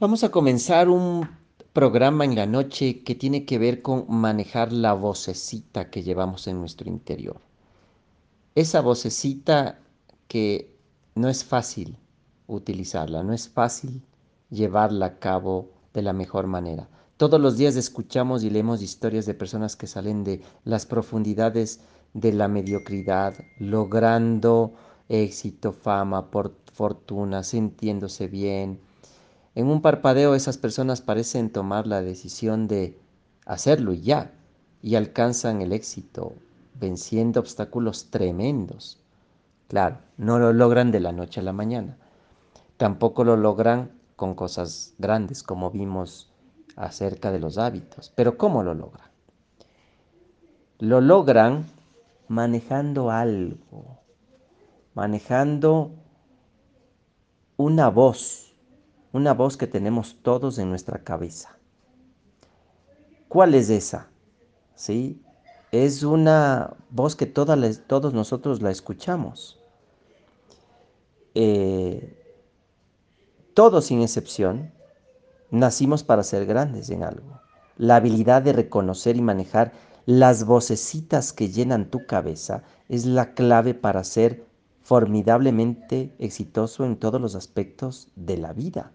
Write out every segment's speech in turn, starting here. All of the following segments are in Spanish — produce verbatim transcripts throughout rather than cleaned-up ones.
Vamos a comenzar un programa en la noche que tiene que ver con manejar la vocecita que llevamos en nuestro interior. Esa vocecita que no es fácil utilizarla, no es fácil llevarla a cabo de la mejor manera. Todos los días escuchamos y leemos historias de personas que salen de las profundidades de la mediocridad, logrando éxito, fama, por fortuna, sintiéndose bien. En un parpadeo esas personas parecen tomar la decisión de hacerlo y ya, y alcanzan el éxito, venciendo obstáculos tremendos. Claro, no lo logran de la noche a la mañana. Tampoco lo logran con cosas grandes, como vimos acerca de los hábitos. Pero ¿cómo lo logran? Lo logran manejando algo, manejando una voz, una voz que tenemos todos en nuestra cabeza. ¿Cuál es esa? ¿Sí? Es una voz que toda la- todos nosotros la escuchamos. Eh, todos sin excepción nacimos para ser grandes en algo. La habilidad de reconocer y manejar las vocecitas que llenan tu cabeza es la clave para ser formidablemente exitoso en todos los aspectos de la vida.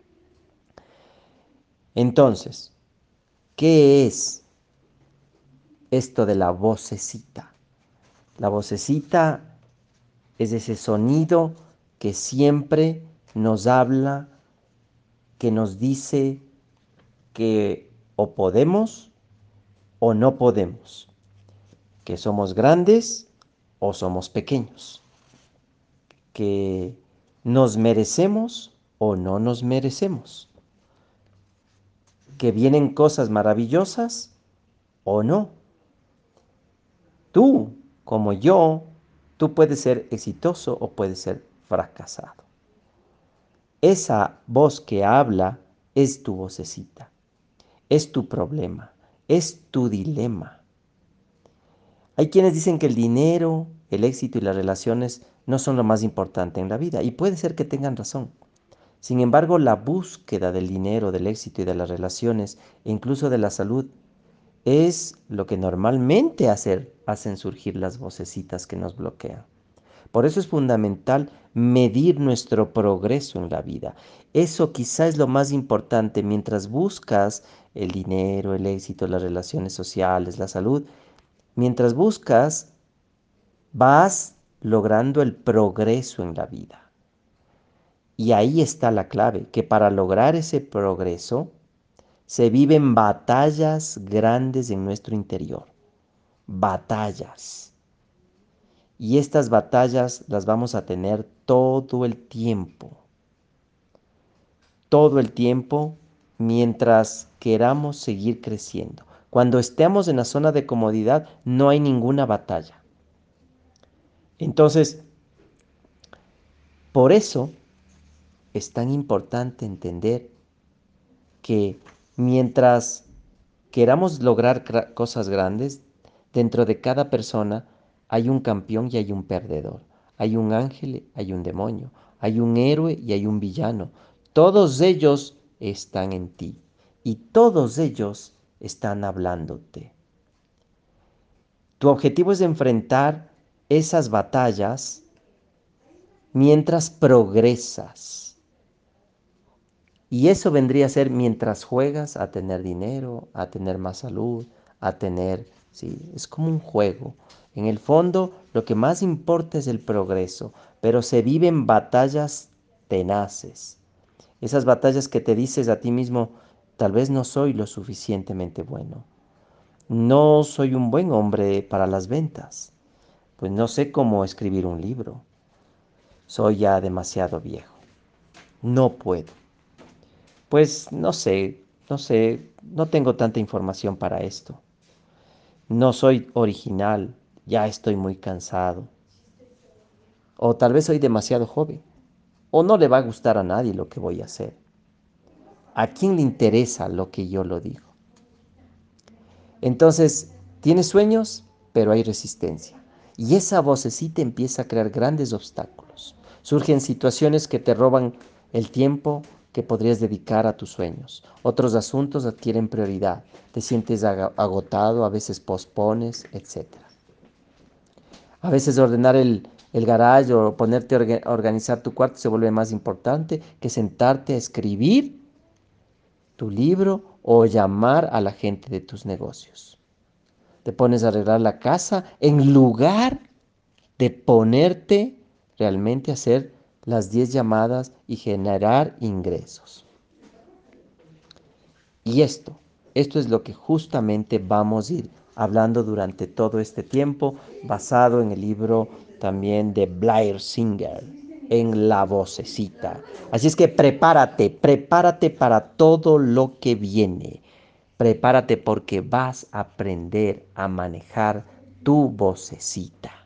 Entonces, ¿qué es esto de la vocecita? La vocecita es ese sonido que siempre nos habla, que nos dice que o podemos o no podemos, que somos grandes o somos pequeños, que nos merecemos o no nos merecemos, que vienen cosas maravillosas o no. Tú, como yo, tú puedes ser exitoso o puedes ser fracasado. Esa voz que habla es tu vocecita, es tu problema, es tu dilema. Hay quienes dicen que el dinero, el éxito y las relaciones no son lo más importante en la vida, y puede ser que tengan razón. Sin embargo, la búsqueda del dinero, del éxito y de las relaciones, e incluso de la salud, es lo que normalmente hacer, hacen surgir las vocecitas que nos bloquean. Por eso es fundamental medir nuestro progreso en la vida. Eso quizá es lo más importante mientras buscas el dinero, el éxito, las relaciones sociales, la salud. Mientras buscas, vas logrando el progreso en la vida. Y ahí está la clave, que para lograr ese progreso se viven batallas grandes en nuestro interior. Batallas. Y estas batallas las vamos a tener todo el tiempo. Todo el tiempo mientras queramos seguir creciendo. Cuando estemos en la zona de comodidad no hay ninguna batalla. Entonces, por eso es tan importante entender que mientras queramos lograr gra- cosas grandes, dentro de cada persona hay un campeón y hay un perdedor. Hay un ángel, hay un demonio. Hay un héroe y hay un villano. Todos ellos están en ti y todos ellos están hablándote. Tu objetivo es enfrentar esas batallas mientras progresas. Y eso vendría a ser mientras juegas a tener dinero, a tener más salud, a tener, sí, es como un juego. En el fondo, lo que más importa es el progreso, pero se viven batallas tenaces. Esas batallas que te dices a ti mismo, tal vez no soy lo suficientemente bueno. No soy un buen hombre para las ventas. Pues no sé cómo escribir un libro. Soy ya demasiado viejo. No puedo. Pues no sé, no sé, no tengo tanta información para esto. No soy original, ya estoy muy cansado. O tal vez soy demasiado joven. O no le va a gustar a nadie lo que voy a hacer. ¿A quién le interesa lo que yo lo digo? Entonces, tienes sueños, pero hay resistencia. Y esa vocecita empieza a crear grandes obstáculos. Surgen situaciones que te roban el tiempo, que podrías dedicar a tus sueños. Otros asuntos adquieren prioridad. Te sientes agotado, a veces pospones, etcétera. A veces ordenar el, el garage o ponerte a orga- organizar tu cuarto se vuelve más importante que sentarte a escribir tu libro o llamar a la gente de tus negocios. Te pones a arreglar la casa en lugar de ponerte realmente a hacer las diez llamadas y generar ingresos. Y esto, esto es lo que justamente vamos a ir hablando durante todo este tiempo, basado en el libro también de Blair Singer, en La Vocecita. Así es que prepárate, prepárate para todo lo que viene. Prepárate porque vas a aprender a manejar tu vocecita.